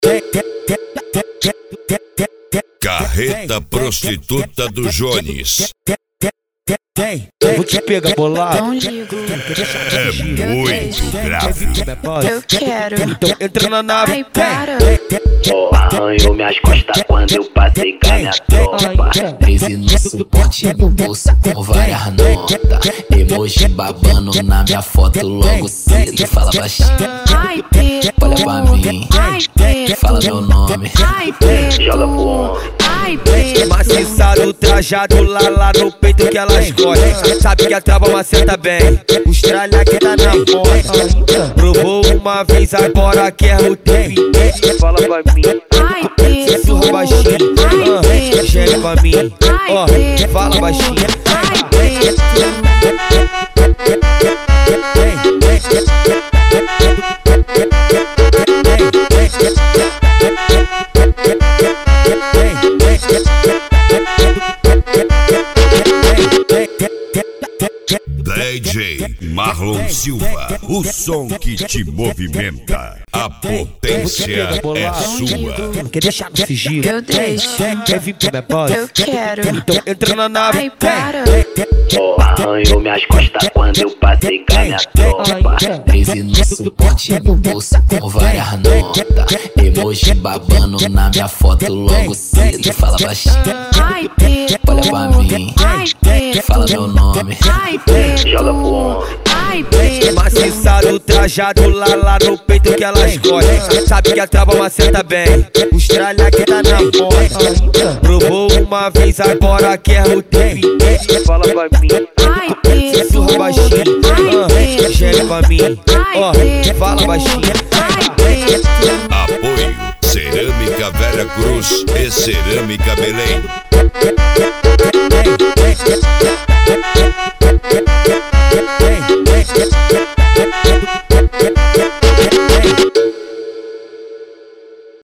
Carreta prostituta do Jones. Vou te pegar bolado. É muito grave. Eu quero. Então entra na nave. Ai, para. Arranhou minhas costas quando eu passei com a minha tropa. 13 no suporte no bolso com várias notas. Emoji babando na minha foto logo cedo. Fala baixinho, Ai, Pedro. olha pra mim. Ai, Pedro. Fala meu nome. Ai, Pedro. Joga pro homem. Ai, Pedro. Maciçado, trajado lá no peito que elas gostam. Sabe que a trava maceta bem. Os tralha que tá na porta. Provou uma vez, agora quer o tempo inteiro. Fala pra mim, Ai, Pedro. sussurra baixinho. Ai, Pedro. Geme pra mim, ó, Ai, Pedro. fala baixinho. Ai, Pedro. DJ Marlon Silva, o som que te movimenta. A potência é sua. Quer deixar no sigilo? Eu deixo. Quer vir pra minha base? Eu quero. Então entra na nave. Ai, para. Arranhou minhas costas quando eu passei com a minha tropa. 13 no suporte no bolso com várias notas. Emoji babando na minha foto logo cedo. Fala baixinho, Ai, Pedro. olha pra mim. Ai, Pedro. Fala meu nome. Ai, Pedro. Joga pro homem. Ai, Pedro. Maciçado, trajado lá no peito que elas gostam. Sabe que a trava maceta bem. Os tralha que tá na porta. Provou uma vez, agora quer o tempo inteiro. Fala pra mim, Ai, Pedro. sussurra baixinho. Ai, Pedro. Geme pra mim, ó, Ai, Pedro. fala baixinho. Ai, Pedro. Apoio Cerâmica Vera Cruz e Cerâmica Belém. Hey.